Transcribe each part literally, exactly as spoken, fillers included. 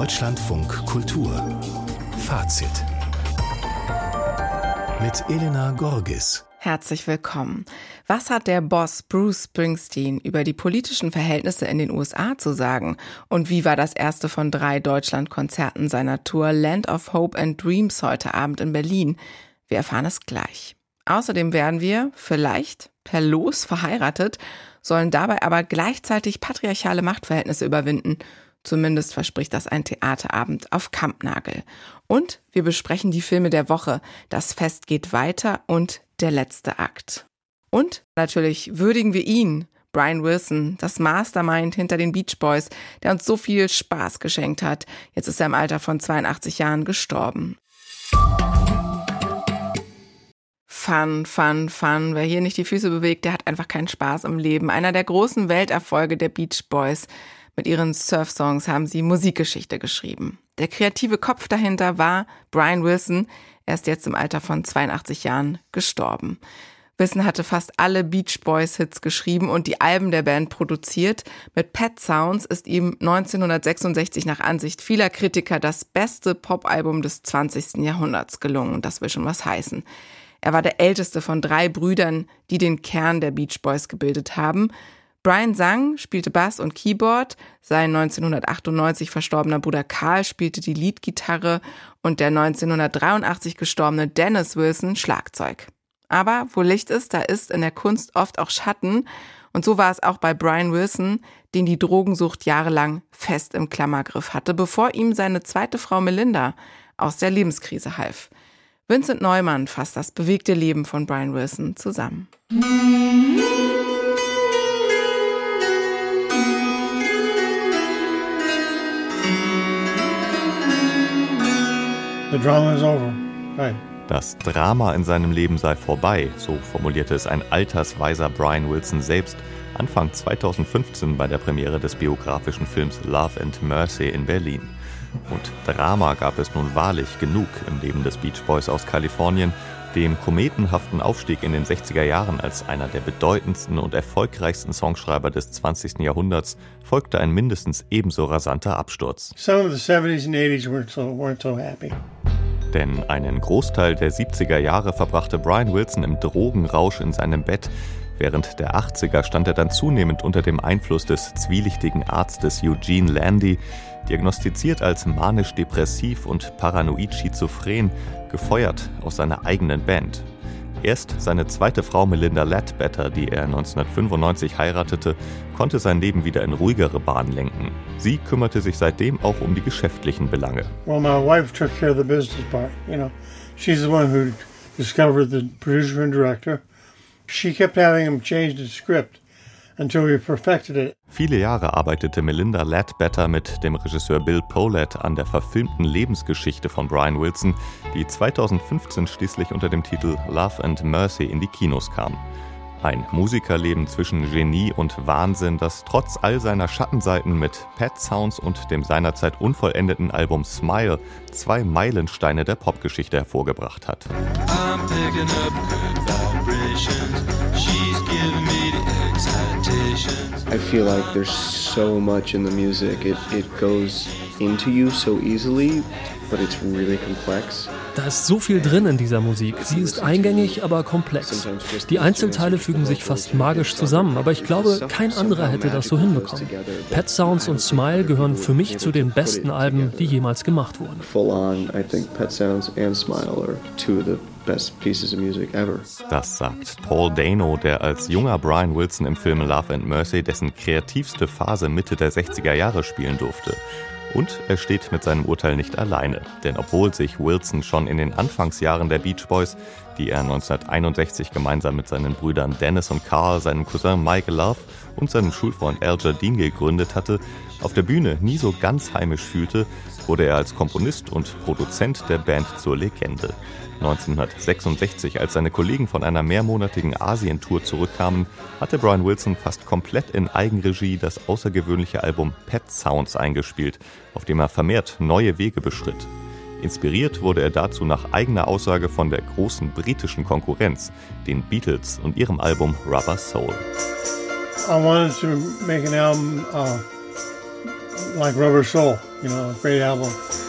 Deutschlandfunk Kultur Fazit mit Elena Gorgis. Herzlich willkommen. Was hat der Boss Bruce Springsteen über die politischen Verhältnisse in den U S A zu sagen? Und wie war das erste von drei Deutschlandkonzerten seiner Tour Land of Hope and Dreams heute Abend in Berlin? Wir erfahren es gleich. Außerdem werden wir, vielleicht per Los verheiratet, sollen dabei aber gleichzeitig patriarchale Machtverhältnisse überwinden. Zumindest verspricht das ein Theaterabend auf Kampnagel. Und wir besprechen die Filme der Woche. Das Fest geht weiter und der letzte Akt. Und natürlich würdigen wir ihn, Brian Wilson, das Mastermind hinter den Beach Boys, der uns so viel Spaß geschenkt hat. Jetzt ist er im Alter von zweiundachtzig Jahren gestorben. Fun, fun, fun. Wer hier nicht die Füße bewegt, der hat einfach keinen Spaß im Leben. Einer der großen Welterfolge der Beach Boys. Mit ihren Surf-Songs haben sie Musikgeschichte geschrieben. Der kreative Kopf dahinter war Brian Wilson. Er ist jetzt im Alter von zweiundachtzig Jahren gestorben. Wilson hatte fast alle Beach Boys-Hits geschrieben und die Alben der Band produziert. Mit Pet Sounds ist ihm neunzehnhundertsechsundsechzig nach Ansicht vieler Kritiker das beste Pop-Album des zwanzigsten Jahrhunderts gelungen. Und das will schon was heißen. Er war der älteste von drei Brüdern, die den Kern der Beach Boys gebildet haben. Brian sang, spielte Bass und Keyboard, sein neunzehnhundertachtundneunzig verstorbener Bruder Carl spielte die Leadgitarre und der neunzehnhundertdreiundachtzig gestorbene Dennis Wilson Schlagzeug. Aber wo Licht ist, da ist in der Kunst oft auch Schatten. Und so war es auch bei Brian Wilson, den die Drogensucht jahrelang fest im Klammergriff hatte, bevor ihm seine zweite Frau Melinda aus der Lebenskrise half. Vincent Neumann fasst das bewegte Leben von Brian Wilson zusammen. The drama is over. Right. Das Drama in seinem Leben sei vorbei, so formulierte es ein altersweiser Brian Wilson selbst Anfang zweitausendfünfzehn bei der Premiere des biografischen Films Love and Mercy in Berlin. Und Drama gab es nun wahrlich genug im Leben des Beach Boys aus Kalifornien. Dem kometenhaften Aufstieg in den sechziger Jahren als einer der bedeutendsten und erfolgreichsten Songschreiber des zwanzigsten Jahrhunderts folgte ein mindestens ebenso rasanter Absturz. Some of the seventies and eighties weren't so, weren't so happy. Denn einen Großteil der siebziger Jahre verbrachte Brian Wilson im Drogenrausch in seinem Bett. Während der achtziger stand er dann zunehmend unter dem Einfluss des zwielichtigen Arztes Eugene Landy, diagnostiziert als manisch-depressiv und paranoid-schizophren, gefeuert aus seiner eigenen Band. Erst seine zweite Frau Melinda Ledbetter, die er neunzehnhundertfünfundneunzig heiratete, konnte sein Leben wieder in ruhigere Bahnen lenken. Sie kümmerte sich seitdem auch um die geschäftlichen Belange. Well, my wife took care of the business part, you know. She's the one who discovered the producer and director. She kept having him change the script until we perfected it. Viele Jahre arbeitete Melinda Ledbetter mit dem Regisseur Bill Pohlad an der verfilmten Lebensgeschichte von Brian Wilson, die zweitausendfünfzehn schließlich unter dem Titel Love and Mercy in die Kinos kam. Ein Musikerleben zwischen Genie und Wahnsinn, das trotz all seiner Schattenseiten mit Pet Sounds und dem seinerzeit unvollendeten Album Smile zwei Meilensteine der Popgeschichte hervorgebracht hat. I'm picking up good vibrations. She's giving me the excitations. I feel like there's so much in the music. It, it goes into you so easily, but it's really complex. Da ist so viel drin in dieser Musik. Sie ist eingängig, aber komplex. Die Einzelteile fügen sich fast magisch zusammen, aber ich glaube, kein anderer hätte das so hinbekommen. Pet Sounds und Smile gehören für mich zu den besten Alben, die jemals gemacht wurden. Full on, I think Pet Sounds and Smile are two of the best pieces of music ever. Das sagt Paul Dano, der als junger Brian Wilson im Film Love and Mercy dessen kreativste Phase Mitte der sechziger Jahre spielen durfte. Und er steht mit seinem Urteil nicht alleine, denn obwohl sich Wilson schon in den Anfangsjahren der Beach Boys, die er neunzehnhunderteinundsechzig gemeinsam mit seinen Brüdern Dennis und Carl, seinem Cousin Mike Love und seinem Schulfreund Al Jardine gegründet hatte, auf der Bühne nie so ganz heimisch fühlte, wurde er als Komponist und Produzent der Band zur Legende. neunzehnhundertsechsundsechzig, als seine Kollegen von einer mehrmonatigen Asientour zurückkamen, hatte Brian Wilson fast komplett in Eigenregie das außergewöhnliche Album Pet Sounds eingespielt, auf dem er vermehrt neue Wege beschritt. Inspiriert wurde er dazu nach eigener Aussage von der großen britischen Konkurrenz, den Beatles und ihrem Album Rubber Soul. I wanted to make an album uh, like Rubber Soul, you know, a great album.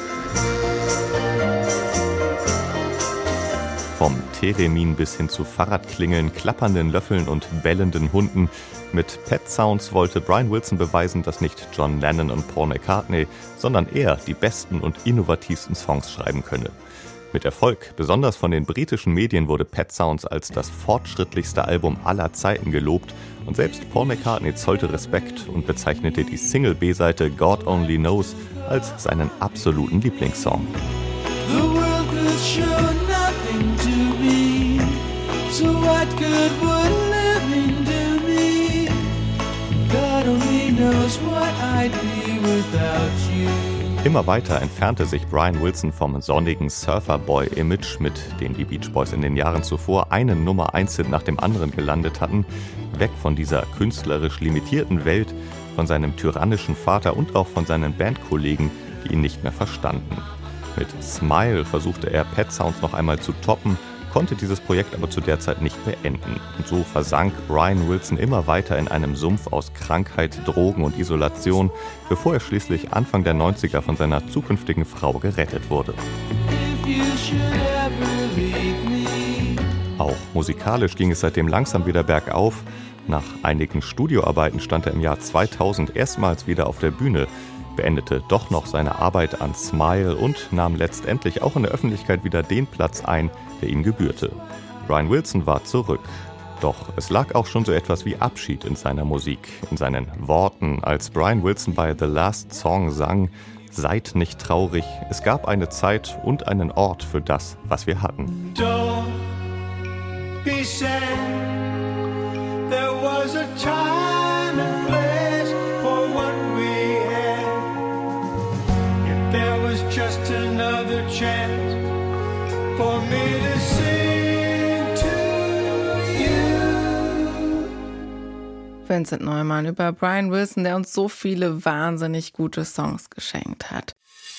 Vom Theremin bis hin zu Fahrradklingeln, klappernden Löffeln und bellenden Hunden. Mit Pet Sounds wollte Brian Wilson beweisen, dass nicht John Lennon und Paul McCartney, sondern er die besten und innovativsten Songs schreiben könne. Mit Erfolg, besonders von den britischen Medien, wurde Pet Sounds als das fortschrittlichste Album aller Zeiten gelobt und selbst Paul McCartney zollte Respekt und bezeichnete die Single-B-Seite God Only Knows als seinen absoluten Lieblingssong. The world could show nothing to me, so what good would living do me? God only knows what I'd be without you. Immer weiter entfernte sich Brian Wilson vom sonnigen Surferboy-Image, mit dem die Beach Boys in den Jahren zuvor einen Nummer-eins-Hit nach dem anderen gelandet hatten, weg von dieser künstlerisch limitierten Welt, von seinem tyrannischen Vater und auch von seinen Bandkollegen, die ihn nicht mehr verstanden. Mit Smile versuchte er Pet Sounds noch einmal zu toppen, konnte dieses Projekt aber zu der Zeit nicht beenden. Und so versank Brian Wilson immer weiter in einem Sumpf aus Krankheit, Drogen und Isolation, bevor er schließlich Anfang der neunziger von seiner zukünftigen Frau gerettet wurde. Auch musikalisch ging es seitdem langsam wieder bergauf. Nach einigen Studioarbeiten stand er im Jahr zweitausend erstmals wieder auf der Bühne, beendete doch noch seine Arbeit an Smile und nahm letztendlich auch in der Öffentlichkeit wieder den Platz ein, der ihm gebührte. Brian Wilson war zurück. Doch es lag auch schon so etwas wie Abschied in seiner Musik, in seinen Worten, als Brian Wilson bei The Last Song sang: Seid nicht traurig, es gab eine Zeit und einen Ort für das, was wir hatten. Don't be sad, there was a time and place for what we had. If there was just another chance for me to sing to you. Vincent Neumann über Brian Wilson, der uns so viele wahnsinnig gute Songs geschenkt hat.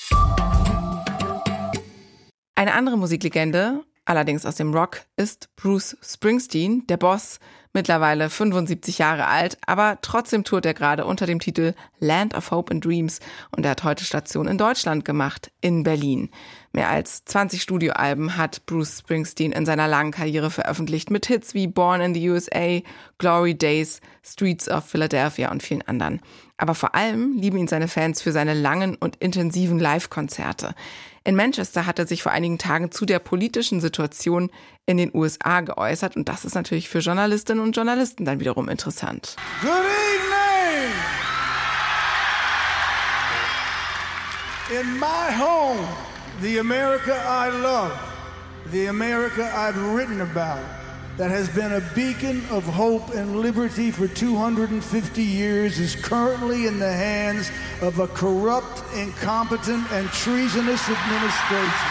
Eine andere Musiklegende, allerdings aus dem Rock, ist Bruce Springsteen, der Boss, mittlerweile fünfundsiebzig Jahre alt, aber trotzdem tourt er gerade unter dem Titel Land of Hope and Dreams und er hat heute Station in Deutschland gemacht, in Berlin. Mehr als zwanzig Studioalben hat Bruce Springsteen in seiner langen Karriere veröffentlicht, mit Hits wie Born in the U S A, Glory Days, Streets of Philadelphia und vielen anderen. Aber vor allem lieben ihn seine Fans für seine langen und intensiven Live-Konzerte. In Manchester hat er sich vor einigen Tagen zu der politischen Situation in den U S A geäußert und das ist natürlich für Journalistinnen und Journalisten dann wiederum interessant. Good evening! In my home, the America I love, the America I've written about, that has been a beacon of hope and liberty for two hundred fifty years, is currently in the hands of a corrupt, incompetent, and treasonous administration.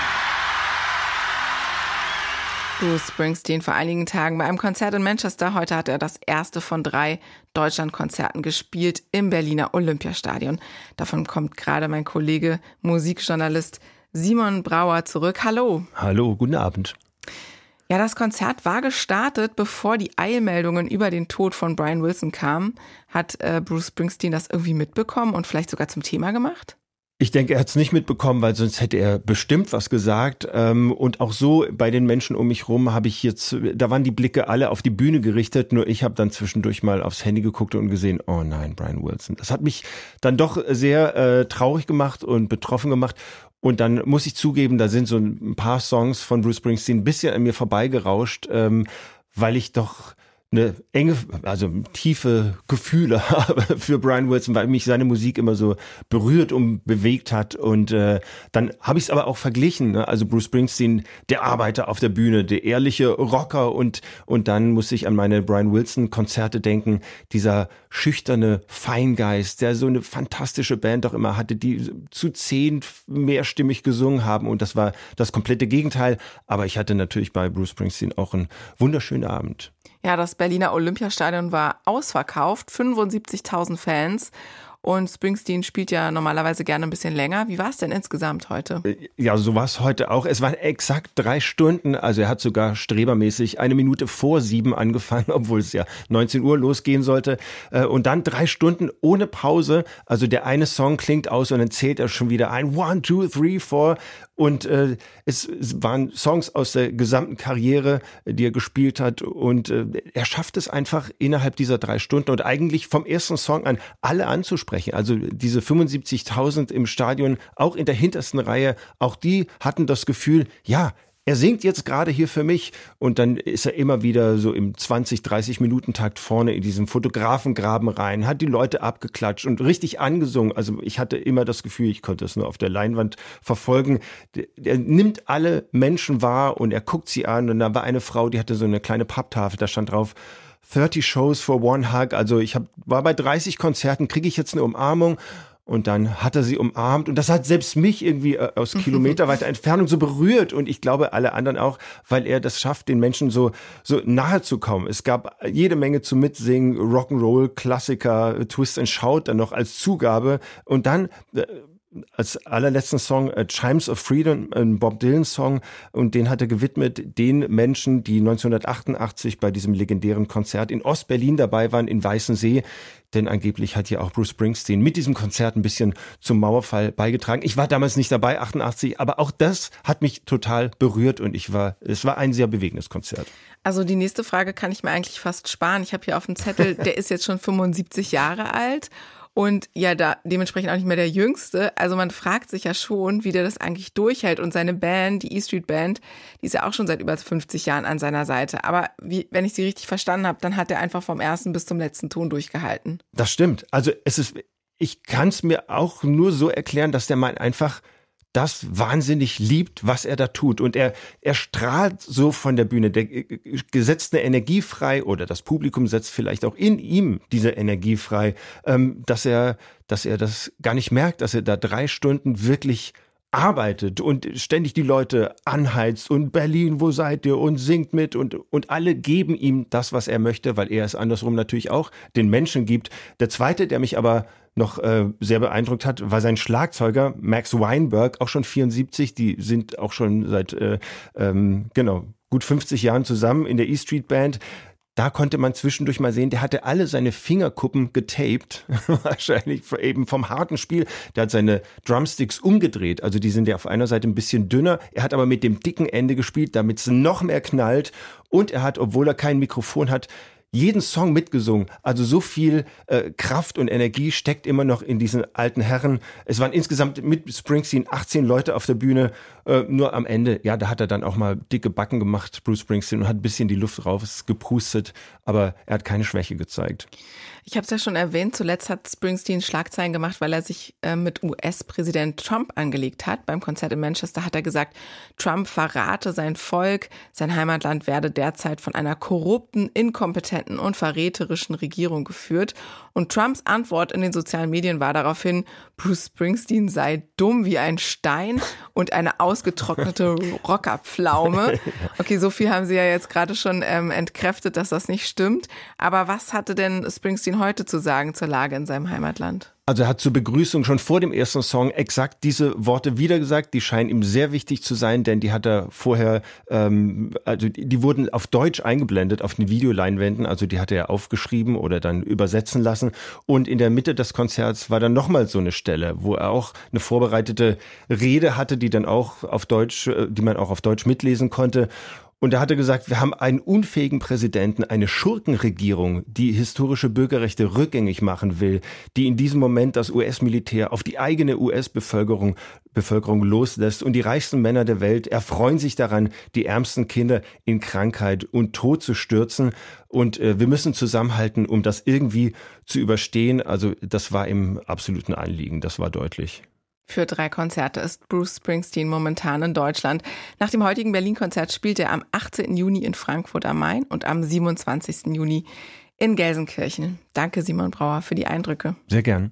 Bruce Springsteen vor einigen Tagen bei einem Konzert in Manchester. Heute hat er das erste von drei Deutschlandkonzerten gespielt im Berliner Olympiastadion. Davon kommt gerade mein Kollege, Musikjournalist Simon Brauer zurück. Hallo. Hallo, guten Abend. Ja, das Konzert war gestartet, bevor die Eilmeldungen über den Tod von Brian Wilson kamen. Hat äh, Bruce Springsteen das irgendwie mitbekommen und vielleicht sogar zum Thema gemacht? Ich denke, er hat es nicht mitbekommen, weil sonst hätte er bestimmt was gesagt. Ähm, und auch so bei den Menschen um mich rum habe ich jetzt, da waren die Blicke alle auf die Bühne gerichtet. Nur ich habe dann zwischendurch mal aufs Handy geguckt und gesehen, oh nein, Brian Wilson. Das hat mich dann doch sehr äh, traurig gemacht und betroffen gemacht. Und dann muss ich zugeben, da sind so ein paar Songs von Bruce Springsteen ein bisschen an mir vorbeigerauscht, ähm, weil ich doch eine enge, also tiefe Gefühle habe für Brian Wilson, weil mich seine Musik immer so berührt und bewegt hat. Und äh, dann habe ich es aber auch verglichen. Ne? Also Bruce Springsteen, der Arbeiter auf der Bühne, der ehrliche Rocker. Und und dann muss ich an meine Brian Wilson-Konzerte denken. Dieser schüchterne Feingeist, der so eine fantastische Band auch immer hatte, die zu zehn mehrstimmig gesungen haben. Und das war das komplette Gegenteil. Aber ich hatte natürlich bei Bruce Springsteen auch einen wunderschönen Abend. Ja, das Berliner Olympiastadion war ausverkauft, fünfundsiebzigtausend Fans. und Springsteen spielt ja normalerweise gerne ein bisschen länger. Wie war es denn insgesamt heute? Ja, so war es heute auch. Es waren exakt drei Stunden, also er hat sogar strebermäßig eine Minute vor sieben angefangen, obwohl es ja neunzehn Uhr losgehen sollte. Und dann drei Stunden ohne Pause, also der eine Song klingt aus und dann zählt er schon wieder ein, one, two, three, four. Und äh, es, es waren Songs aus der gesamten Karriere, die er gespielt hat. Und äh, er schafft es einfach innerhalb dieser drei Stunden und eigentlich vom ersten Song an alle anzusprechen. Also diese fünfundsiebzigtausend im Stadion, auch in der hintersten Reihe, auch die hatten das Gefühl, ja, er singt jetzt gerade hier für mich und dann ist er immer wieder so im zwanzig, dreißig Minuten Takt vorne in diesem Fotografengraben rein, hat die Leute abgeklatscht und richtig angesungen. Also ich hatte immer das Gefühl, ich konnte es nur auf der Leinwand verfolgen. Er nimmt alle Menschen wahr und er guckt sie an und da war eine Frau, die hatte so eine kleine Papptafel, da stand drauf, thirty shows for one hug. Also ich hab, war bei dreißig Konzerten, kriege ich jetzt eine Umarmung? Und dann hat er sie umarmt und das hat selbst mich irgendwie aus kilometerweiter Entfernung so berührt und ich glaube alle anderen auch, weil er das schafft, den Menschen so so nahe zu kommen. Es gab jede Menge zu mitsingen, Rock'n'Roll, Klassiker, Twist and Shout dann noch als Zugabe und dann als allerletzten Song äh, Chimes of Freedom, ein Bob Dylan-Song und den hat er gewidmet den Menschen, die neunzehnhundertachtundachtzig bei diesem legendären Konzert in Ostberlin dabei waren, in Weißensee, denn angeblich hat ja auch Bruce Springsteen mit diesem Konzert ein bisschen zum Mauerfall beigetragen. Ich war damals nicht dabei, achtundachtzig, aber auch das hat mich total berührt und ich war, es war ein sehr bewegendes Konzert. Also die nächste Frage kann ich mir eigentlich fast sparen. Ich habe hier auf dem Zettel, der ist jetzt schon fünfundsiebzig Jahre alt. Und ja, da dementsprechend auch nicht mehr der Jüngste. Also man fragt sich ja schon, wie der das eigentlich durchhält. Und seine Band, die E-Street Band, die ist ja auch schon seit über fünfzig Jahren an seiner Seite. Aber wie, wenn ich sie richtig verstanden habe, dann hat er einfach vom ersten bis zum letzten Ton durchgehalten. Das stimmt. Also es ist, ich kann es mir auch nur so erklären, dass der Mann einfach das wahnsinnig liebt, was er da tut. Und er, er strahlt so von der Bühne. Der setzt eine Energie frei oder das Publikum setzt vielleicht auch in ihm diese Energie frei, ähm, dass er, dass er das gar nicht merkt, dass er da drei Stunden wirklich arbeitet und ständig die Leute anheizt und Berlin, wo seid ihr? Und singt mit und, und alle geben ihm das, was er möchte, weil er es andersrum natürlich auch den Menschen gibt. Der zweite, der mich aber noch äh, sehr beeindruckt hat, war sein Schlagzeuger Max Weinberg, auch schon vierundsiebzig, die sind auch schon seit äh, ähm, genau gut fünfzig Jahren zusammen in der E-Street Band. Da konnte man zwischendurch mal sehen, der hatte alle seine Fingerkuppen getaped, wahrscheinlich eben vom harten Spiel. Der hat seine Drumsticks umgedreht, also die sind ja auf einer Seite ein bisschen dünner. Er hat aber mit dem dicken Ende gespielt, damit es noch mehr knallt. Und er hat, obwohl er kein Mikrofon hat, jeden Song mitgesungen. Also so viel äh, Kraft und Energie steckt immer noch in diesen alten Herren. Es waren insgesamt mit Springsteen achtzehn Leute auf der Bühne. Äh, nur am Ende, ja, da hat er dann auch mal dicke Backen gemacht, Bruce Springsteen, und hat ein bisschen die Luft rausgepustet. Aber er hat keine Schwäche gezeigt. Ich habe es ja schon erwähnt, zuletzt hat Springsteen Schlagzeilen gemacht, weil er sich äh, mit U S-Präsident Trump angelegt hat. Beim Konzert in Manchester hat er gesagt, Trump verrate sein Volk, sein Heimatland werde derzeit von einer korrupten, inkompetenten und verräterischen Regierung geführt. Und Trumps Antwort in den sozialen Medien war daraufhin, Bruce Springsteen sei dumm wie ein Stein und eine ausgetrocknete Rockerpflaume. Okay, so viel haben Sie ja jetzt gerade schon ähm, entkräftet, dass das nicht stimmt. Aber was hatte denn Springsteen heute zu sagen zur Lage in seinem Heimatland? Also er hat zur Begrüßung schon vor dem ersten Song exakt diese Worte wiedergesagt. Die scheinen ihm sehr wichtig zu sein, denn die hat er vorher, ähm, also die wurden auf Deutsch eingeblendet auf den Videoleinwänden. Also die hat er aufgeschrieben oder dann übersetzen lassen. Und in der Mitte des Konzerts war dann nochmal so eine Stelle, wo er auch eine vorbereitete Rede hatte, die dann auch auf Deutsch, die man auch auf Deutsch mitlesen konnte. Und da hat er gesagt, wir haben einen unfähigen Präsidenten, eine Schurkenregierung, die historische Bürgerrechte rückgängig machen will, die in diesem Moment das U S-Militär auf die eigene U S-Bevölkerung Bevölkerung loslässt. Und die reichsten Männer der Welt erfreuen sich daran, die ärmsten Kinder in Krankheit und Tod zu stürzen. Und äh, wir müssen zusammenhalten, um das irgendwie zu überstehen. Also das war im absoluten Anliegen, das war deutlich. Für drei Konzerte ist Bruce Springsteen momentan in Deutschland. Nach dem heutigen Berlin-Konzert spielt er am achtzehnten Juni in Frankfurt am Main und am siebenundzwanzigsten Juni in Gelsenkirchen. Danke, Simon Brauer, für die Eindrücke. Sehr gern.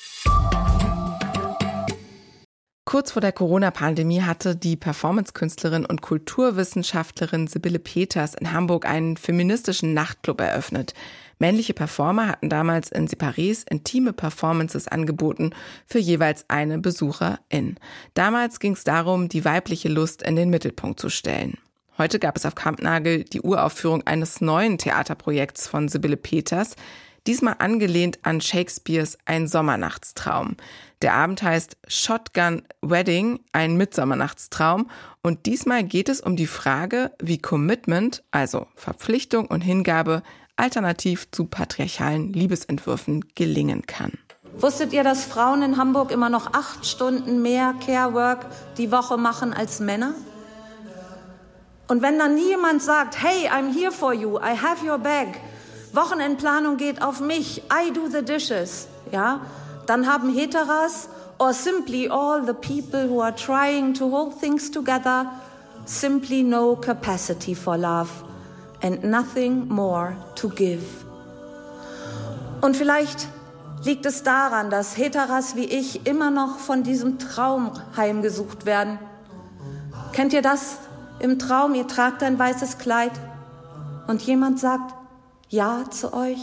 Kurz vor der Corona-Pandemie hatte die Performance-Künstlerin und Kulturwissenschaftlerin Sibylle Peters in Hamburg einen feministischen Nachtclub eröffnet. Männliche Performer hatten damals in Separés intime Performances angeboten für jeweils eine Besucherin. Damals ging es darum, die weibliche Lust in den Mittelpunkt zu stellen. Heute gab es auf Kampnagel die Uraufführung eines neuen Theaterprojekts von Sibylle Peters, diesmal angelehnt an Shakespeares Ein Sommernachtstraum. Der Abend heißt Shotgun Wedding, ein Mitsommernachtstraum. Und diesmal geht es um die Frage, wie Commitment, also Verpflichtung und Hingabe, alternativ zu patriarchalen Liebesentwürfen gelingen kann. Wusstet ihr, dass Frauen in Hamburg immer noch acht Stunden mehr Care-Work die Woche machen als Männer? Und wenn dann nie jemand sagt, hey, I'm here for you, I have your bag, Wochenendplanung geht auf mich, I do the dishes, ja, dann haben Heteras or simply all the people who are trying to hold things together simply no capacity for love and nothing more to give. Und vielleicht liegt es daran, dass Heteras wie ich immer noch von diesem Traum heimgesucht werden. Kennt ihr das? Im Traum, ihr tragt ein weißes Kleid und jemand sagt Ja zu euch.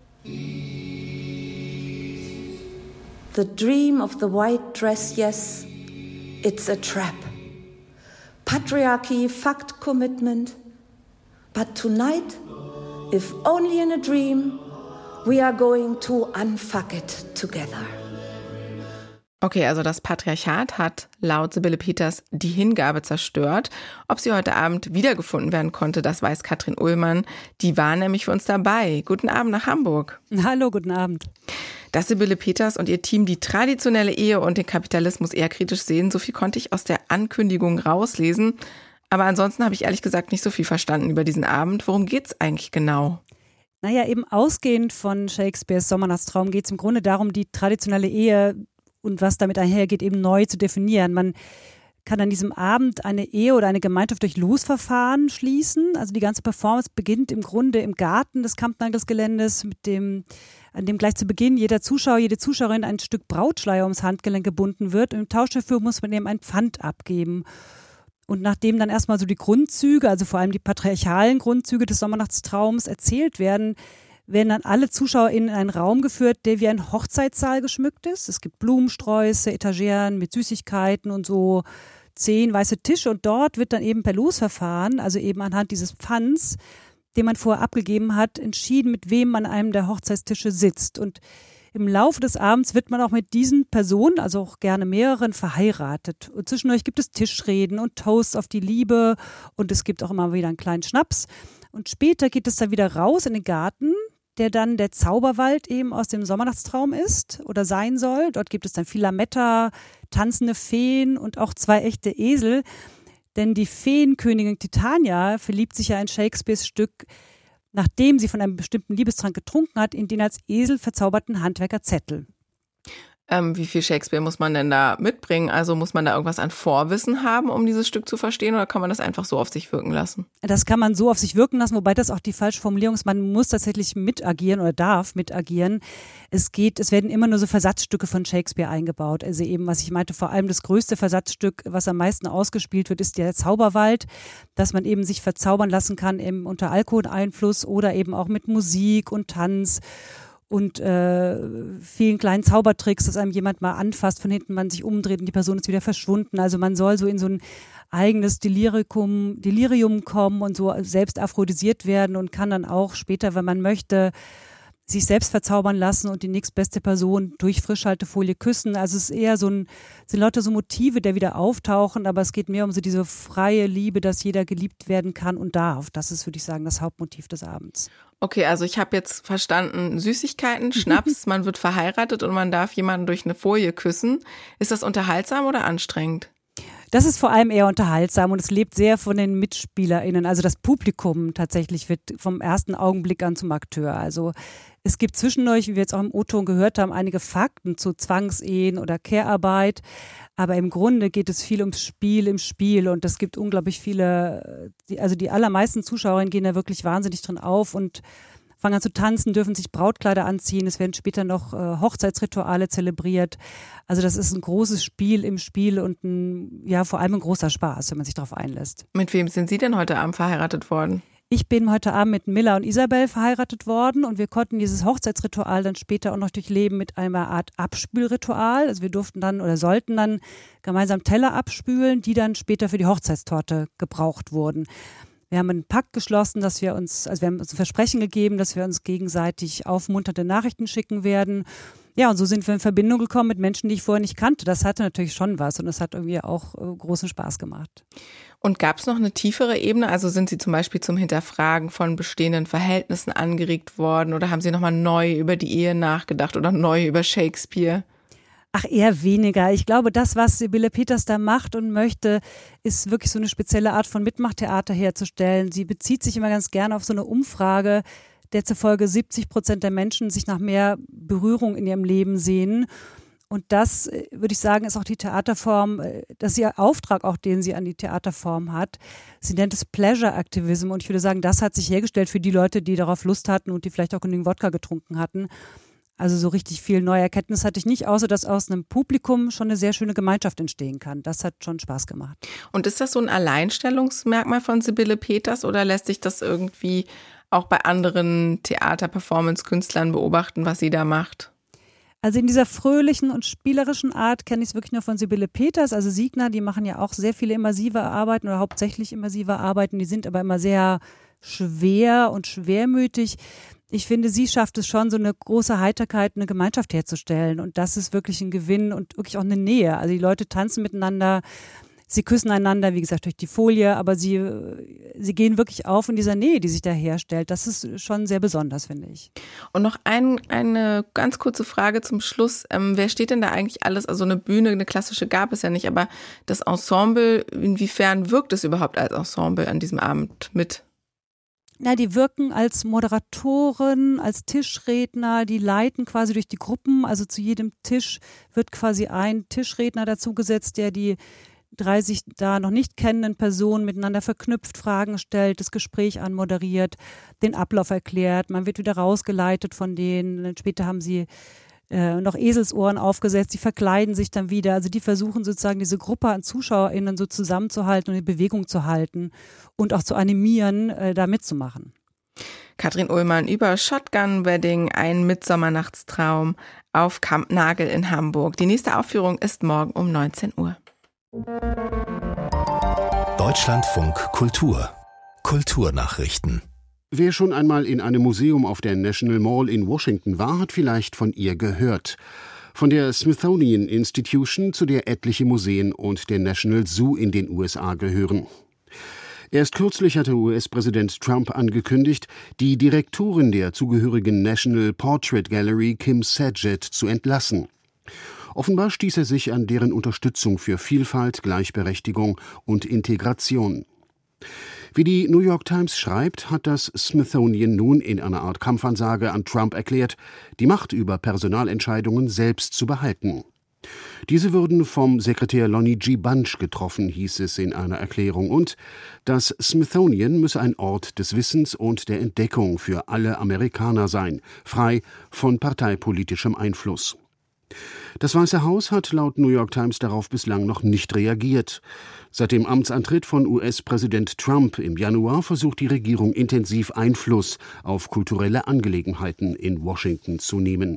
The dream of the white dress, yes, it's a trap. Patriarchy fucked commitment. But tonight, if only in a dream, we are going to unfuck it together. Okay, also das Patriarchat hat laut Sibylle Peters die Hingabe zerstört. Ob sie heute Abend wiedergefunden werden konnte, das weiß Katrin Ullmann. Die war nämlich für uns dabei. Guten Abend nach Hamburg. Hallo, guten Abend. Dass Sibylle Peters und ihr Team die traditionelle Ehe und den Kapitalismus eher kritisch sehen, so viel konnte ich aus der Ankündigung rauslesen. Aber ansonsten habe ich ehrlich gesagt nicht so viel verstanden über diesen Abend. Worum geht's eigentlich genau? Naja, eben ausgehend von Shakespeares Sommernachtstraum geht es im Grunde darum, die traditionelle Ehe und was damit einhergeht, eben neu zu definieren. Man kann an diesem Abend eine Ehe oder eine Gemeinschaft durch Losverfahren schließen. Also die ganze Performance beginnt im Grunde im Garten des Kampnagelsgeländes, mit dem, an dem gleich zu Beginn jeder Zuschauer, jede Zuschauerin ein Stück Brautschleier ums Handgelenk gebunden wird. Und im Tausch dafür muss man eben ein Pfand abgeben. Und nachdem dann erstmal so die Grundzüge, also vor allem die patriarchalen Grundzüge des Sommernachtstraums erzählt werden, werden dann alle ZuschauerInnen in einen Raum geführt, der wie ein Hochzeitssaal geschmückt ist. Es gibt Blumensträuße, Etageren mit Süßigkeiten und so zehn weiße Tische. Und dort wird dann eben per Losverfahren, also eben anhand dieses Pfands, den man vorher abgegeben hat, entschieden, mit wem man an einem der Hochzeitstische sitzt. Und im Laufe des Abends wird man auch mit diesen Personen, also auch gerne mehreren, verheiratet. Und zwischendurch gibt es Tischreden und Toasts auf die Liebe und es gibt auch immer wieder einen kleinen Schnaps. Und später geht es dann wieder raus in den Garten, der dann der Zauberwald eben aus dem Sommernachtstraum ist oder sein soll. Dort gibt es dann viel Lametta, tanzende Feen und auch zwei echte Esel. Denn die Feenkönigin Titania verliebt sich ja in Shakespeares Stück, nachdem sie von einem bestimmten Liebestrank getrunken hat, in den als Esel verzauberten Handwerkerzettel. Ähm, wie viel Shakespeare muss man denn da mitbringen? Also muss man da irgendwas an Vorwissen haben, um dieses Stück zu verstehen, oder kann man das einfach so auf sich wirken lassen? Das kann man so auf sich wirken lassen, wobei das auch die falsche Formulierung ist. Man muss tatsächlich mitagieren oder darf mitagieren. Es geht, es werden immer nur so Versatzstücke von Shakespeare eingebaut. Also eben, was ich meinte, vor allem das größte Versatzstück, was am meisten ausgespielt wird, ist der Zauberwald, dass man eben sich verzaubern lassen kann eben unter Alkoholeinfluss oder eben auch mit Musik und Tanz. Und äh, vielen kleinen Zaubertricks, dass einem jemand mal anfasst, von hinten man sich umdreht und die Person ist wieder verschwunden. Also man soll so in so ein eigenes Delirium, Delirium kommen und so selbst aphrodisiert werden und kann dann auch später, wenn man möchte, sich selbst verzaubern lassen und die nächstbeste Person durch Frischhaltefolie küssen. Also es ist eher so ein, sind lauter so Motive, die wieder auftauchen, aber es geht mehr um so diese freie Liebe, dass jeder geliebt werden kann und darf. Das ist, würde ich sagen, das Hauptmotiv des Abends. Okay, also ich habe jetzt verstanden, Süßigkeiten, Schnaps, man wird verheiratet und man darf jemanden durch eine Folie küssen. Ist das unterhaltsam oder anstrengend? Das ist vor allem eher unterhaltsam und es lebt sehr von den MitspielerInnen. Also das Publikum tatsächlich wird vom ersten Augenblick an zum Akteur. Also es gibt zwischendurch, wie wir jetzt auch im O-Ton gehört haben, einige Fakten zu Zwangsehen oder Care-Arbeit. Aber im Grunde geht es viel ums Spiel im Spiel und es gibt unglaublich viele, also die allermeisten Zuschauerinnen gehen da wirklich wahnsinnig drin auf und fangen an zu tanzen, dürfen sich Brautkleider anziehen. Es werden später noch äh, Hochzeitsrituale zelebriert. Also das ist ein großes Spiel im Spiel und ein, ja, vor allem ein großer Spaß, wenn man sich darauf einlässt. Mit wem sind Sie denn heute Abend verheiratet worden? Ich bin heute Abend mit Miller und Isabel verheiratet worden und wir konnten dieses Hochzeitsritual dann später auch noch durchleben mit einer Art Abspülritual. Also wir durften dann oder sollten dann gemeinsam Teller abspülen, die dann später für die Hochzeitstorte gebraucht wurden. Wir haben einen Pakt geschlossen, dass wir uns, also wir haben uns ein Versprechen gegeben, dass wir uns gegenseitig aufmunternde Nachrichten schicken werden. Ja, und so sind wir in Verbindung gekommen mit Menschen, die ich vorher nicht kannte. Das hatte natürlich schon was und das hat irgendwie auch äh, großen Spaß gemacht. Und gab es noch eine tiefere Ebene? Also sind Sie zum Beispiel zum Hinterfragen von bestehenden Verhältnissen angeregt worden oder haben Sie nochmal neu über die Ehe nachgedacht oder neu über Shakespeare? Ach, eher weniger. Ich glaube, das, was Sibylle Peters da macht und möchte, ist wirklich so eine spezielle Art von Mitmachtheater herzustellen. Sie bezieht sich immer ganz gerne auf so eine Umfrage, der zufolge siebzig Prozent der Menschen sich nach mehr Berührung in ihrem Leben sehnen. Und das, würde ich sagen, ist auch die Theaterform, das ist ihr Auftrag auch, den sie an die Theaterform hat. Sie nennt es Pleasure Activism und ich würde sagen, das hat sich hergestellt für die Leute, die darauf Lust hatten und die vielleicht auch genügend Wodka getrunken hatten. Also so richtig viel neue Erkenntnis hatte ich nicht, außer dass aus einem Publikum schon eine sehr schöne Gemeinschaft entstehen kann. Das hat schon Spaß gemacht. Und ist das so ein Alleinstellungsmerkmal von Sibylle Peters oder lässt sich das irgendwie auch bei anderen Theater-Performance-Künstlern beobachten, was sie da macht? Also in dieser fröhlichen und spielerischen Art kenne ich es wirklich nur von Sibylle Peters. Also Signa, die machen ja auch sehr viele immersive Arbeiten oder hauptsächlich immersive Arbeiten. Die sind aber immer sehr schwer und schwermütig. Ich finde, sie schafft es schon, so eine große Heiterkeit, eine Gemeinschaft herzustellen. Und das ist wirklich ein Gewinn und wirklich auch eine Nähe. Also die Leute tanzen miteinander, sie küssen einander, wie gesagt, durch die Folie, aber sie, sie gehen wirklich auf in dieser Nähe, die sich da herstellt. Das ist schon sehr besonders, finde ich. Und noch ein, eine ganz kurze Frage zum Schluss. Ähm, wer steht denn da eigentlich alles? Also eine Bühne, eine klassische gab es ja nicht, aber das Ensemble, inwiefern wirkt es überhaupt als Ensemble an diesem Abend mit? Na, die wirken als Moderatoren, als Tischredner, die leiten quasi durch die Gruppen. Also zu jedem Tisch wird quasi ein Tischredner dazugesetzt, der die drei sich da noch nicht kennenden Personen miteinander verknüpft, Fragen stellt, das Gespräch anmoderiert, den Ablauf erklärt. Man wird wieder rausgeleitet von denen. Dann später haben sie äh, noch Eselsohren aufgesetzt, die verkleiden sich dann wieder. Also die versuchen sozusagen diese Gruppe an ZuschauerInnen so zusammenzuhalten und in Bewegung zu halten und auch zu animieren, äh, da mitzumachen. Katrin Ullmann über Shotgun Wedding, ein Mitsommernachtstraum auf Kampnagel in Hamburg. Die nächste Aufführung ist morgen um neunzehn Uhr. Deutschlandfunk Kultur. Kulturnachrichten. Wer schon einmal in einem Museum auf der National Mall in Washington war, hat vielleicht von ihr gehört. Von der Smithsonian Institution, zu der etliche Museen und der National Zoo in den U S A gehören. Erst kürzlich hatte U S-Präsident Trump angekündigt, die Direktorin der zugehörigen National Portrait Gallery, Kim Saget, zu entlassen. Offenbar stieß er sich an deren Unterstützung für Vielfalt, Gleichberechtigung und Integration. Wie die New York Times schreibt, hat das Smithsonian nun in einer Art Kampfansage an Trump erklärt, die Macht über Personalentscheidungen selbst zu behalten. Diese würden vom Sekretär Lonnie G. Bunch getroffen, hieß es in einer Erklärung, und das Smithsonian müsse ein Ort des Wissens und der Entdeckung für alle Amerikaner sein, frei von parteipolitischem Einfluss. Das Weiße Haus hat laut New York Times darauf bislang noch nicht reagiert. Seit dem Amtsantritt von U S-Präsident Trump im Januar versucht die Regierung intensiv Einfluss auf kulturelle Angelegenheiten in Washington zu nehmen.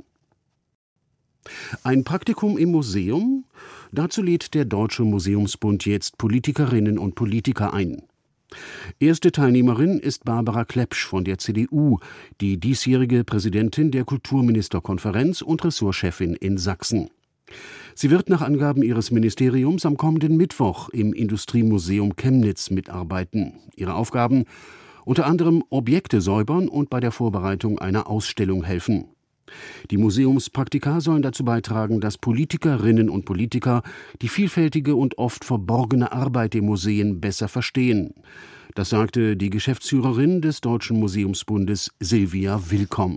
Ein Praktikum im Museum? Dazu lädt der Deutsche Museumsbund jetzt Politikerinnen und Politiker ein. Erste Teilnehmerin ist Barbara Klepsch von der C D U, die diesjährige Präsidentin der Kulturministerkonferenz und Ressortchefin in Sachsen. Sie wird nach Angaben ihres Ministeriums am kommenden Mittwoch im Industriemuseum Chemnitz mitarbeiten. Ihre Aufgaben: unter anderem Objekte säubern und bei der Vorbereitung einer Ausstellung helfen. Die Museumspraktika sollen dazu beitragen, dass Politikerinnen und Politiker die vielfältige und oft verborgene Arbeit der Museen besser verstehen. Das sagte die Geschäftsführerin des Deutschen Museumsbundes, Silvia Willkomm.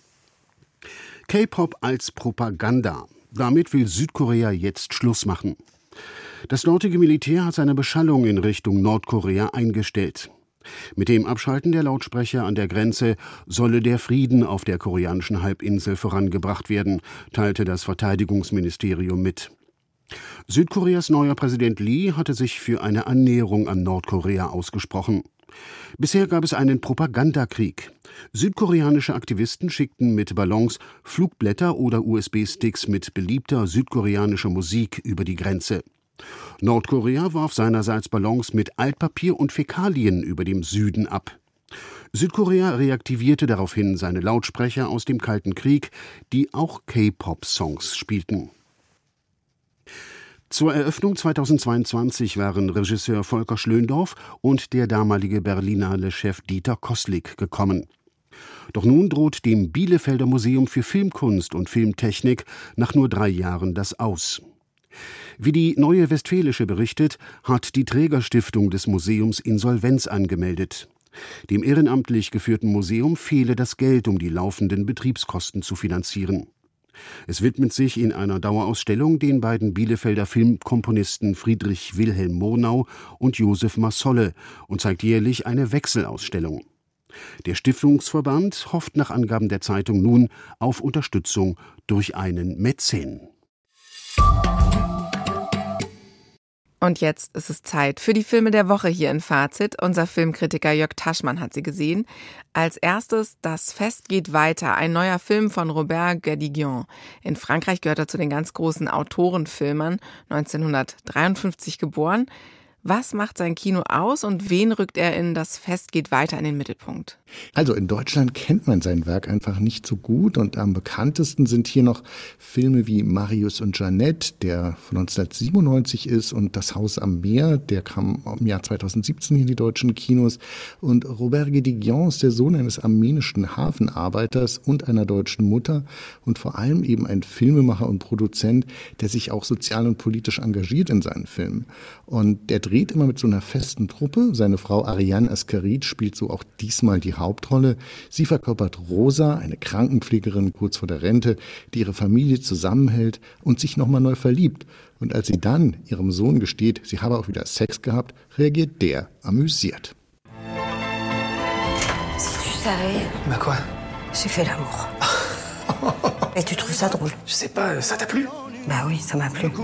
K-Pop als Propaganda. Damit will Südkorea jetzt Schluss machen. Das dortige Militär hat seine Beschallung in Richtung Nordkorea eingestellt. Mit dem Abschalten der Lautsprecher an der Grenze solle der Frieden auf der koreanischen Halbinsel vorangebracht werden, teilte das Verteidigungsministerium mit. Südkoreas neuer Präsident Lee hatte sich für eine Annäherung an Nordkorea ausgesprochen. Bisher gab es einen Propagandakrieg. Südkoreanische Aktivisten schickten mit Ballons Flugblätter oder U S B-Sticks mit beliebter südkoreanischer Musik über die Grenze. Nordkorea warf seinerseits Ballons mit Altpapier und Fäkalien über dem Süden ab. Südkorea reaktivierte daraufhin seine Lautsprecher aus dem Kalten Krieg, die auch K-Pop-Songs spielten. Zur Eröffnung zweitausendzweiundzwanzig waren Regisseur Volker Schlöndorff und der damalige Berlinale-Chef Dieter Koslik gekommen. Doch nun droht dem Bielefelder Museum für Filmkunst und Filmtechnik nach nur drei Jahren das Aus. Wie die Neue Westfälische berichtet, hat die Trägerstiftung des Museums Insolvenz angemeldet. Dem ehrenamtlich geführten Museum fehle das Geld, um die laufenden Betriebskosten zu finanzieren. Es widmet sich in einer Dauerausstellung den beiden Bielefelder Filmkomponisten Friedrich Wilhelm Murnau und Josef Massolle und zeigt jährlich eine Wechselausstellung. Der Stiftungsverband hofft nach Angaben der Zeitung nun auf Unterstützung durch einen Mäzen. Und jetzt ist es Zeit für die Filme der Woche hier in Fazit. Unser Filmkritiker Jörg Taschmann hat sie gesehen. Als erstes Das Fest geht weiter, ein neuer Film von Robert Guédiguian. In Frankreich gehört er zu den ganz großen Autorenfilmern, neunzehnhundertdreiundfünfzig geboren. Was macht sein Kino aus und wen rückt er in Das Fest geht weiter in den Mittelpunkt? Also in Deutschland kennt man sein Werk einfach nicht so gut und am bekanntesten sind hier noch Filme wie Marius und Jeanette, der von neunzehnhundertsiebenundneunzig ist, und Das Haus am Meer, der kam im Jahr zweitausendsiebzehn in die deutschen Kinos. Und Robert Guédiguian ist der Sohn eines armenischen Hafenarbeiters und einer deutschen Mutter und vor allem eben ein Filmemacher und Produzent, der sich auch sozial und politisch engagiert in seinen Filmen. Und der dreht immer mit so einer festen Truppe. Seine Frau Ariane Ascaride spielt so auch diesmal die Hauptrolle. Sie verkörpert Rosa, eine Krankenpflegerin kurz vor der Rente, die ihre Familie zusammenhält und sich nochmal neu verliebt. Und als sie dann ihrem Sohn gesteht, sie habe auch wieder Sex gehabt, reagiert der amüsiert. Si tu savais. Bah quoi? J'ai fait l'amour. Et tu trouves ça drôle? Je sais pas, ça t'a plu? Bah oui, ça m'a plu.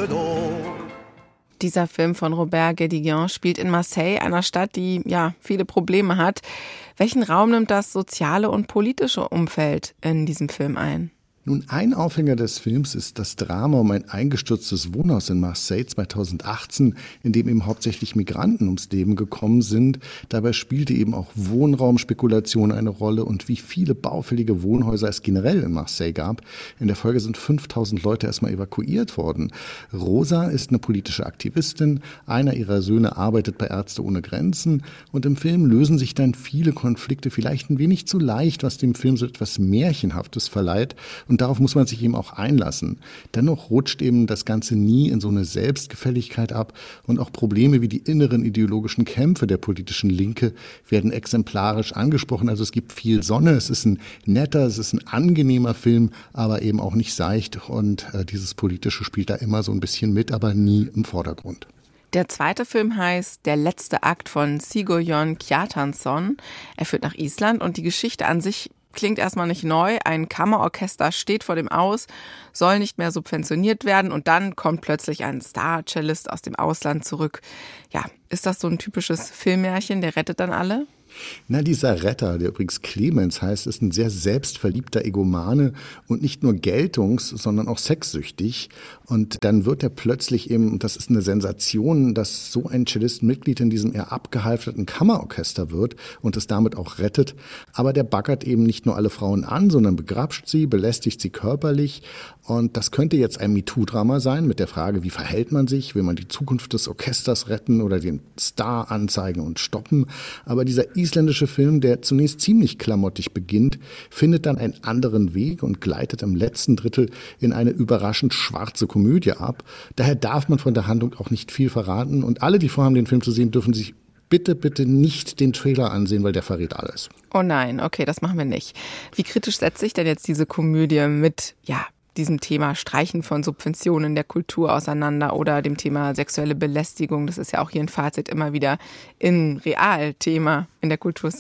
Dieser Film von Robert Guédiguian spielt in Marseille, einer Stadt, die ja viele Probleme hat. Welchen Raum nimmt das soziale und politische Umfeld in diesem Film ein? Nun, ein Aufhänger des Films ist das Drama um ein eingestürztes Wohnhaus in Marseille zweitausendachtzehn, in dem eben hauptsächlich Migranten ums Leben gekommen sind. Dabei spielte eben auch Wohnraumspekulation eine Rolle und wie viele baufällige Wohnhäuser es generell in Marseille gab. In der Folge sind fünftausend Leute erstmal evakuiert worden. Rosa ist eine politische Aktivistin, einer ihrer Söhne arbeitet bei Ärzte ohne Grenzen und im Film lösen sich dann viele Konflikte vielleicht ein wenig zu leicht, was dem Film so etwas Märchenhaftes verleiht. Und darauf muss man sich eben auch einlassen. Dennoch rutscht eben das Ganze nie in so eine Selbstgefälligkeit ab und auch Probleme wie die inneren ideologischen Kämpfe der politischen Linke werden exemplarisch angesprochen. Also es gibt viel Sonne, es ist ein netter, es ist ein angenehmer Film, aber eben auch nicht seicht und äh, dieses Politische spielt da immer so ein bisschen mit, aber nie im Vordergrund. Der zweite Film heißt Der letzte Akt von Sigurjón Kjartansson. Er führt nach Island und die Geschichte an sich klingt erstmal nicht neu. Ein Kammerorchester steht vor dem Aus, soll nicht mehr subventioniert werden und dann kommt plötzlich ein Star-Cellist aus dem Ausland zurück. Ja, ist das so ein typisches Filmmärchen, der rettet dann alle? Na, dieser Retter, der übrigens Clemens heißt, ist ein sehr selbstverliebter Egomane und nicht nur geltungs-, sondern auch sexsüchtig. Und dann wird er plötzlich eben, und das ist eine Sensation, dass so ein Cellist Mitglied in diesem eher abgehalfterten Kammerorchester wird und es damit auch rettet. Aber der baggert eben nicht nur alle Frauen an, sondern begrapscht sie, belästigt sie körperlich. Und das könnte jetzt ein MeToo-Drama sein mit der Frage, wie verhält man sich? Will man die Zukunft des Orchesters retten oder den Star anzeigen und stoppen? Aber dieser isländische Film, der zunächst ziemlich klamottig beginnt, findet dann einen anderen Weg und gleitet im letzten Drittel in eine überraschend schwarze Komödie ab. Daher darf man von der Handlung auch nicht viel verraten. Und alle, die vorhaben, den Film zu sehen, dürfen sich bitte, bitte nicht den Trailer ansehen, weil der verrät alles. Oh nein, okay, das machen wir nicht. Wie kritisch setzt sich denn jetzt diese Komödie mit, ja, diesem Thema Streichen von Subventionen der Kultur auseinander oder dem Thema sexuelle Belästigung? Das ist ja auch hier ein Fazit immer wieder ein Realthema in der Kulturszene.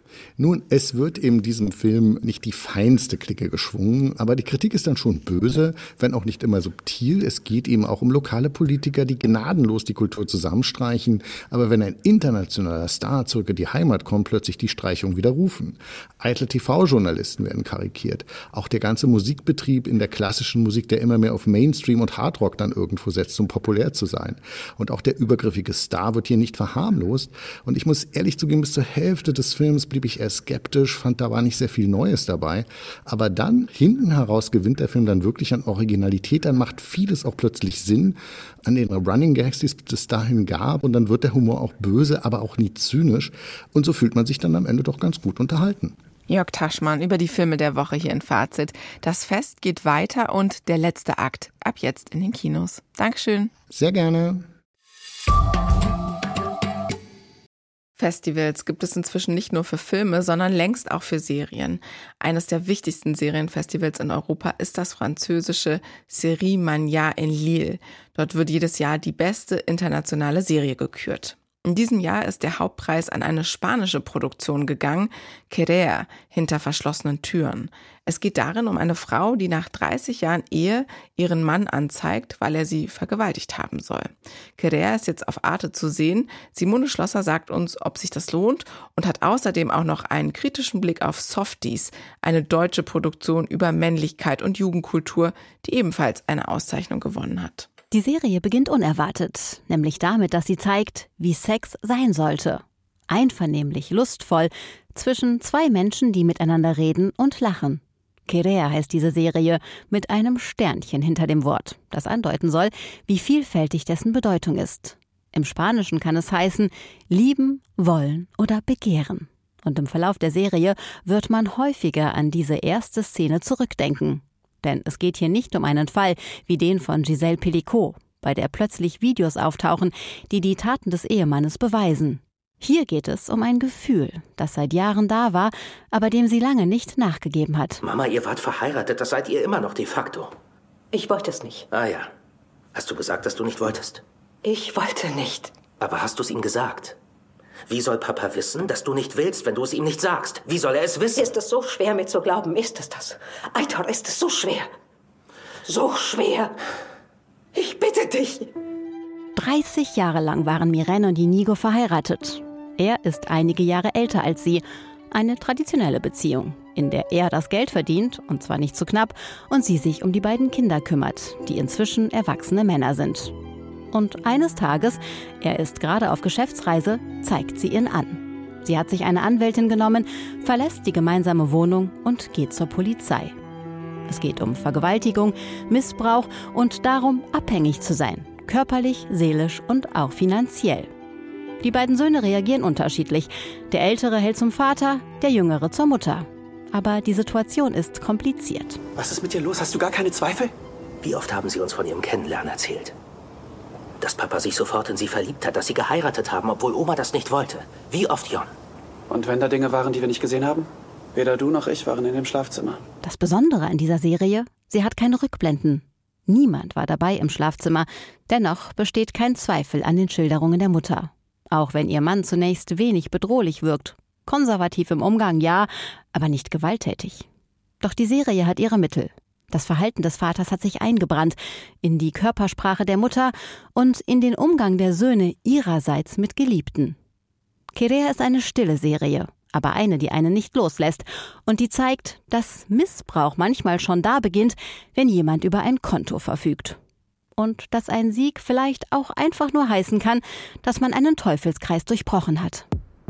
Nun, es wird in diesem Film nicht die feinste Clique geschwungen, aber die Kritik ist dann schon böse, wenn auch nicht immer subtil. Es geht eben auch um lokale Politiker, die gnadenlos die Kultur zusammenstreichen, aber wenn ein internationaler Star zurück in die Heimat kommt, plötzlich die Streichung widerrufen. Eitle T V-Journalisten werden karikiert. Auch der ganze Musikbetrieb in der klassischen Musik, der immer mehr auf Mainstream und Hardrock dann irgendwo setzt, um populär zu sein. Und auch der übergriffige Star wird hier nicht verharmlost. Und ich muss ehrlich zugeben, bis zur Hälfte des Films blieb ich eher skeptisch, fand, da war nicht sehr viel Neues dabei. Aber dann, hinten heraus, gewinnt der Film dann wirklich an Originalität. Dann macht vieles auch plötzlich Sinn an den Running Gags, die es bis dahin gab. Und dann wird der Humor auch böse, aber auch nie zynisch. Und so fühlt man sich dann am Ende doch ganz gut unterhalten. Jörg Taschmann über die Filme der Woche hier in Fazit. Das Fest geht weiter und der letzte Akt ab jetzt in den Kinos. Dankeschön. Sehr gerne. Festivals gibt es inzwischen nicht nur für Filme, sondern längst auch für Serien. Eines der wichtigsten Serienfestivals in Europa ist das französische Série Mania in Lille. Dort wird jedes Jahr die beste internationale Serie gekürt. In diesem Jahr ist der Hauptpreis an eine spanische Produktion gegangen, Querer, hinter verschlossenen Türen. Es geht darin um eine Frau, die nach dreißig Jahren Ehe ihren Mann anzeigt, weil er sie vergewaltigt haben soll. Querer ist jetzt auf Arte zu sehen. Simone Schlosser sagt uns, ob sich das lohnt und hat außerdem auch noch einen kritischen Blick auf Softies, eine deutsche Produktion über Männlichkeit und Jugendkultur, die ebenfalls eine Auszeichnung gewonnen hat. Die Serie beginnt unerwartet, nämlich damit, dass sie zeigt, wie Sex sein sollte. Einvernehmlich, lustvoll, zwischen zwei Menschen, die miteinander reden und lachen. Querer heißt diese Serie mit einem Sternchen hinter dem Wort, das andeuten soll, wie vielfältig dessen Bedeutung ist. Im Spanischen kann es heißen, lieben, wollen oder begehren. Und im Verlauf der Serie wird man häufiger an diese erste Szene zurückdenken. Denn es geht hier nicht um einen Fall wie den von Gisèle Pelicot, bei der plötzlich Videos auftauchen, die die Taten des Ehemannes beweisen. Hier geht es um ein Gefühl, das seit Jahren da war, aber dem sie lange nicht nachgegeben hat. Mama, ihr wart verheiratet, das seid ihr immer noch de facto. Ich wollte es nicht. Ah ja. Hast du gesagt, dass du nicht wolltest? Ich wollte nicht. Aber hast du es ihm gesagt? Wie soll Papa wissen, dass du nicht willst, wenn du es ihm nicht sagst? Wie soll er es wissen? Ist es so schwer, mir zu glauben? Ist es das? Aitor, ist es so schwer? So schwer? Ich bitte dich. dreißig Jahre lang waren Mireille und Inigo verheiratet. Er ist einige Jahre älter als sie. Eine traditionelle Beziehung, in der er das Geld verdient, und zwar nicht zu knapp, und sie sich um die beiden Kinder kümmert, die inzwischen erwachsene Männer sind. Und eines Tages, er ist gerade auf Geschäftsreise, zeigt sie ihn an. Sie hat sich eine Anwältin genommen, verlässt die gemeinsame Wohnung und geht zur Polizei. Es geht um Vergewaltigung, Missbrauch und darum, abhängig zu sein, körperlich, seelisch und auch finanziell. Die beiden Söhne reagieren unterschiedlich. Der Ältere hält zum Vater, der Jüngere zur Mutter. Aber die Situation ist kompliziert. Was ist mit dir los? Hast du gar keine Zweifel? Wie oft haben sie uns von ihrem Kennenlernen erzählt? Dass Papa sich sofort in sie verliebt hat, dass sie geheiratet haben, obwohl Oma das nicht wollte. Wie oft, Jon? Und wenn da Dinge waren, die wir nicht gesehen haben? Weder du noch ich waren in dem Schlafzimmer. Das Besondere an dieser Serie, sie hat keine Rückblenden. Niemand war dabei im Schlafzimmer. Dennoch besteht kein Zweifel an den Schilderungen der Mutter. Auch wenn ihr Mann zunächst wenig bedrohlich wirkt. Konservativ im Umgang, ja, aber nicht gewalttätig. Doch die Serie hat ihre Mittel. Das Verhalten des Vaters hat sich eingebrannt in die Körpersprache der Mutter und in den Umgang der Söhne ihrerseits mit Geliebten. Querer ist eine stille Serie, aber eine, die einen nicht loslässt und die zeigt, dass Missbrauch manchmal schon da beginnt, wenn jemand über ein Konto verfügt. Und dass ein Sieg vielleicht auch einfach nur heißen kann, dass man einen Teufelskreis durchbrochen hat.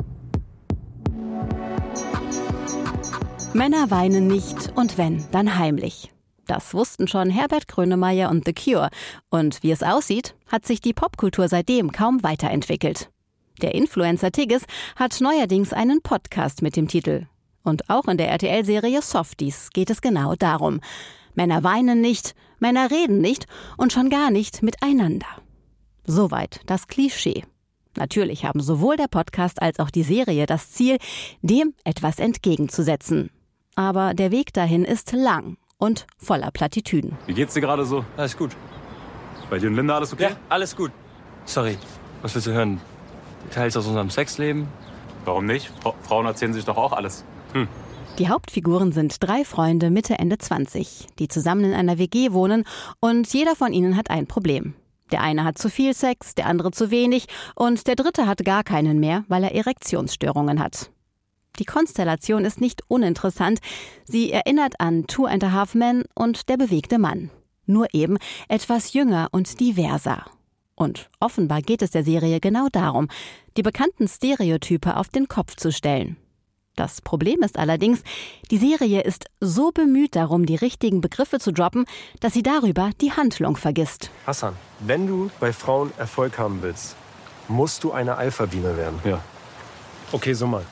Männer weinen nicht und wenn, dann heimlich. Das wussten schon Herbert Grönemeyer und The Cure. Und wie es aussieht, hat sich die Popkultur seitdem kaum weiterentwickelt. Der Influencer Tigges hat neuerdings einen Podcast mit dem Titel. Und auch in der R T L-Serie Softies geht es genau darum. Männer weinen nicht, Männer reden nicht und schon gar nicht miteinander. Soweit das Klischee. Natürlich haben sowohl der Podcast als auch die Serie das Ziel, dem etwas entgegenzusetzen. Aber der Weg dahin ist lang und voller Plattitüden. Wie geht's dir gerade so? Alles gut. Bei dir und Linda alles okay? Ja, alles gut. Sorry, was willst du hören? Details aus unserem Sexleben? Warum nicht? Fra- Frauen erzählen sich doch auch alles. Hm. Die Hauptfiguren sind drei Freunde Mitte, Ende zwanzig, die zusammen in einer W G wohnen und jeder von ihnen hat ein Problem. Der eine hat zu viel Sex, der andere zu wenig und der dritte hat gar keinen mehr, weil er Erektionsstörungen hat. Die Konstellation ist nicht uninteressant. Sie erinnert an Two and a Half Men und Der bewegte Mann. Nur eben etwas jünger und diverser. Und offenbar geht es der Serie genau darum, die bekannten Stereotype auf den Kopf zu stellen. Das Problem ist allerdings, die Serie ist so bemüht darum, die richtigen Begriffe zu droppen, dass sie darüber die Handlung vergisst. Hassan, wenn du bei Frauen Erfolg haben willst, musst du eine Alpha-Biene werden. Ja. Okay, so mal.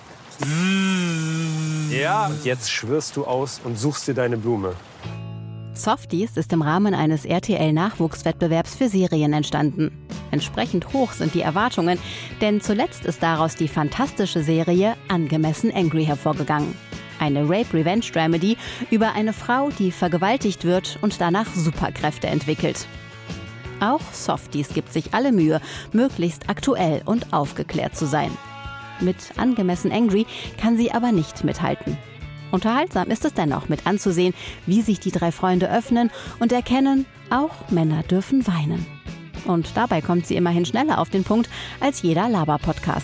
Ja. Und jetzt schwirrst du aus und suchst dir deine Blume. Softies ist im Rahmen eines R T L-Nachwuchswettbewerbs für Serien entstanden. Entsprechend hoch sind die Erwartungen, denn zuletzt ist daraus die fantastische Serie Angemessen Angry hervorgegangen. Eine Rape-Revenge-Dramedy über eine Frau, die vergewaltigt wird und danach Superkräfte entwickelt. Auch Softies gibt sich alle Mühe, möglichst aktuell und aufgeklärt zu sein. Mit Angemessen Angry kann sie aber nicht mithalten. Unterhaltsam ist es dennoch mit anzusehen, wie sich die drei Freunde öffnen und erkennen, auch Männer dürfen weinen. Und dabei kommt sie immerhin schneller auf den Punkt als jeder Laber-Podcast.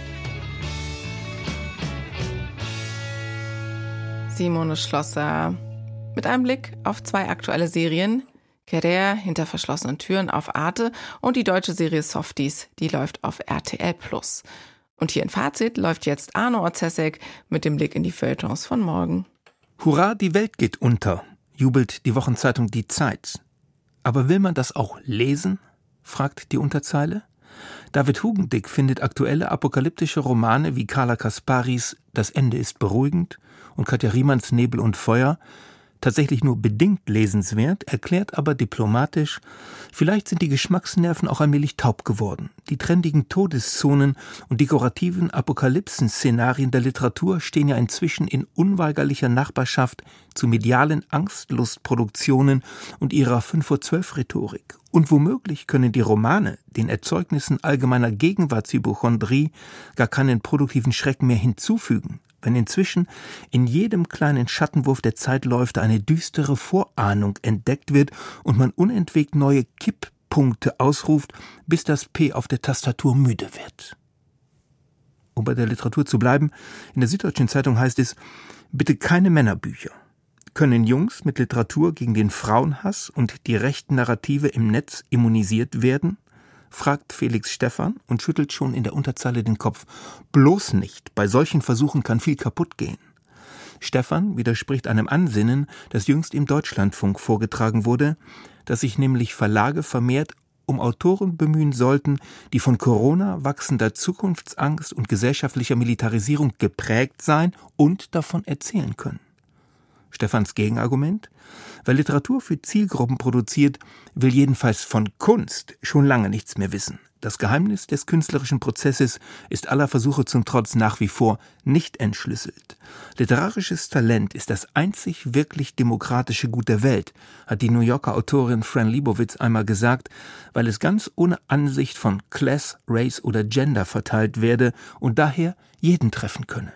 Simone Schlosser mit einem Blick auf zwei aktuelle Serien. Querer hinter verschlossenen Türen auf Arte und die deutsche Serie Softies, die läuft auf R T L plus. Und hier in Fazit läuft jetzt Arno Orzesek mit dem Blick in die Feuilletons von morgen. Hurra, die Welt geht unter, jubelt die Wochenzeitung Die Zeit. Aber will man das auch lesen? Fragt die Unterzeile. David Hugendick findet aktuelle apokalyptische Romane wie Carla Kasparis Das Ende ist beruhigend und Katja Riemanns Nebel und Feuer tatsächlich nur bedingt lesenswert, erklärt aber diplomatisch, vielleicht sind die Geschmacksnerven auch allmählich taub geworden. Die trendigen Todeszonen und dekorativen Apokalypsen-Szenarien der Literatur stehen ja inzwischen in unweigerlicher Nachbarschaft zu medialen Angstlustproduktionen und ihrer fünf vor zwölf Rhetorik. Und womöglich können die Romane den Erzeugnissen allgemeiner Gegenwartshypochondrie gar keinen produktiven Schrecken mehr hinzufügen, wenn inzwischen in jedem kleinen Schattenwurf der Zeitläufe eine düstere Vorahnung entdeckt wird und man unentwegt neue Kipppunkte ausruft, bis das P auf der Tastatur müde wird. Um bei der Literatur zu bleiben, in der Süddeutschen Zeitung heißt es, bitte keine Männerbücher. Können Jungs mit Literatur gegen den Frauenhass und die rechten Narrative im Netz immunisiert werden? Fragt Felix Stephan und schüttelt schon in der Unterzeile den Kopf. Bloß nicht, bei solchen Versuchen kann viel kaputt gehen. Stephan widerspricht einem Ansinnen, das jüngst im Deutschlandfunk vorgetragen wurde, dass sich nämlich Verlage vermehrt um Autoren bemühen sollten, die von Corona, wachsender Zukunftsangst und gesellschaftlicher Militarisierung geprägt seien und davon erzählen können. Stephans Gegenargument? Wer Literatur für Zielgruppen produziert, will jedenfalls von Kunst schon lange nichts mehr wissen. Das Geheimnis des künstlerischen Prozesses ist aller Versuche zum Trotz nach wie vor nicht entschlüsselt. Literarisches Talent ist das einzig wirklich demokratische Gut der Welt, hat die New Yorker Autorin Fran Lebowitz einmal gesagt, weil es ganz ohne Ansicht von Class, Race oder Gender verteilt werde und daher jeden treffen könne.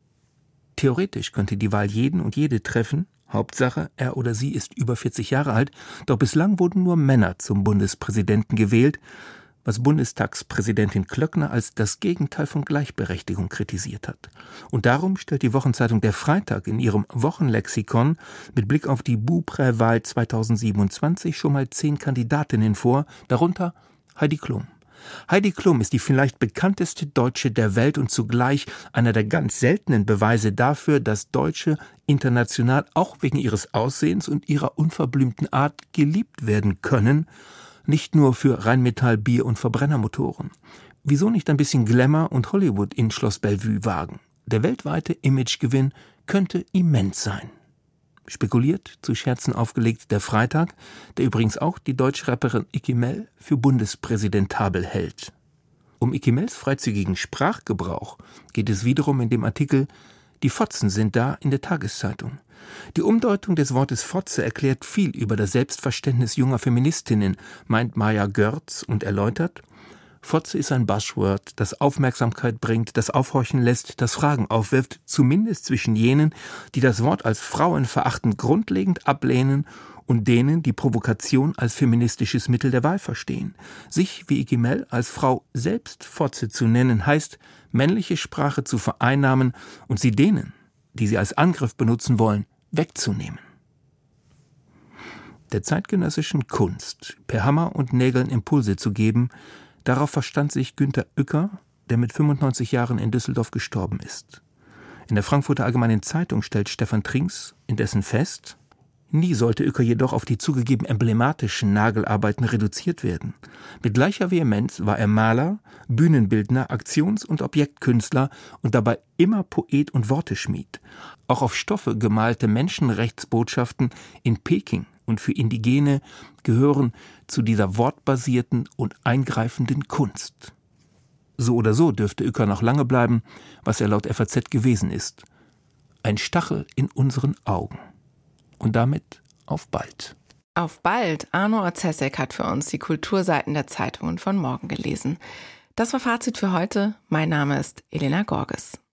Theoretisch könnte die Wahl jeden und jede treffen, Hauptsache, er oder sie ist über vierzig Jahre alt, doch bislang wurden nur Männer zum Bundespräsidenten gewählt, was Bundestagspräsidentin Klöckner als das Gegenteil von Gleichberechtigung kritisiert hat. Und darum stellt die Wochenzeitung Der Freitag in ihrem Wochenlexikon mit Blick auf die Bupräwahl zweitausendsiebenundzwanzig schon mal zehn Kandidatinnen vor, darunter Heidi Klum. Heidi Klum ist die vielleicht bekannteste Deutsche der Welt und zugleich einer der ganz seltenen Beweise dafür, dass Deutsche international auch wegen ihres Aussehens und ihrer unverblümten Art geliebt werden können, nicht nur für Rheinmetall, Bier und Verbrennermotoren. Wieso nicht ein bisschen Glamour und Hollywood in Schloss Bellevue wagen? Der weltweite Imagegewinn könnte immens sein. Spekuliert, zu Scherzen aufgelegt, der Freitag, der übrigens auch die deutsche Rapperin Icky Mell für bundespräsidentabel hält. Um Icky Mells freizügigen Sprachgebrauch geht es wiederum in dem Artikel »Die Fotzen sind da« in der Tageszeitung. Die Umdeutung des Wortes Fotze erklärt viel über das Selbstverständnis junger Feministinnen, meint Maja Görz und erläutert, Fotze ist ein Buzzword, das Aufmerksamkeit bringt, das aufhorchen lässt, das Fragen aufwirft, zumindest zwischen jenen, die das Wort als frauenverachtend grundlegend ablehnen und denen, die Provokation als feministisches Mittel der Wahl verstehen. Sich wie Iggy Mel als Frau selbst Fotze zu nennen, heißt, männliche Sprache zu vereinnahmen und sie denen, die sie als Angriff benutzen wollen, wegzunehmen. Der zeitgenössischen Kunst per Hammer und Nägeln Impulse zu geben, darauf verstand sich Günter Uecker, der mit fünfundneunzig Jahren in Düsseldorf gestorben ist. In der Frankfurter Allgemeinen Zeitung stellt Stefan Trinks indessen fest, nie sollte Uecker jedoch auf die zugegeben emblematischen Nagelarbeiten reduziert werden. Mit gleicher Vehemenz war er Maler, Bühnenbildner, Aktions- und Objektkünstler und dabei immer Poet und Worteschmied. Auch auf Stoffe gemalte Menschenrechtsbotschaften in Peking und für Indigene gehören zu dieser wortbasierten und eingreifenden Kunst. So oder so dürfte Uecker noch lange bleiben, was er laut F A Z gewesen ist. Ein Stachel in unseren Augen. Und damit auf bald. Auf bald. Arno Orzesek hat für uns die Kulturseiten der Zeitungen von morgen gelesen. Das war Fazit für heute. Mein Name ist Elena Gorges.